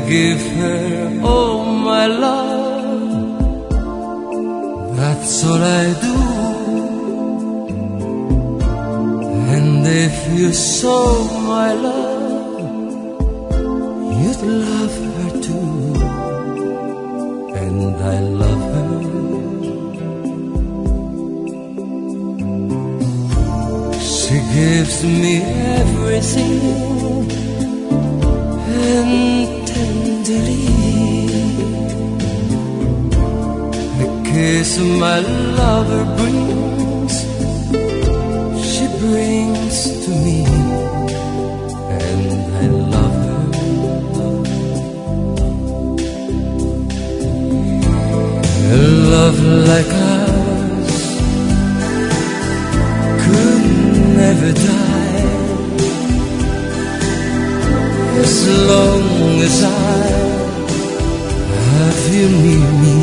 give her all my love. That's all I do. And if you saw my love, you'd love her too. And I love her. She gives me everything, and tenderly the kiss my lover brings, she brings to me, and I love her. A love like ours could never die, as long as I have you near me.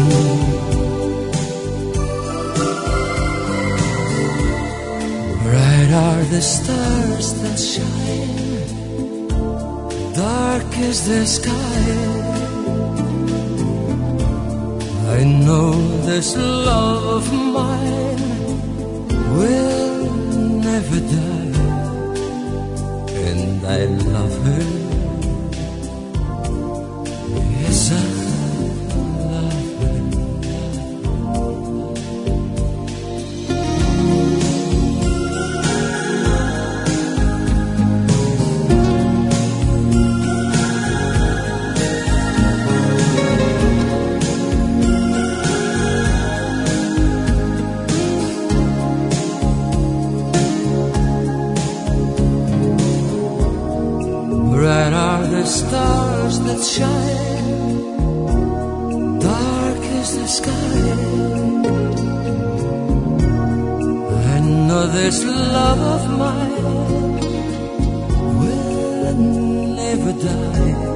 Bright are the stars that shine, dark is the sky. I know this love of mine will never die, and I love her. Yes, I love her. Bright are the stars that shine, dark is the sky. I know this love of mine will never die,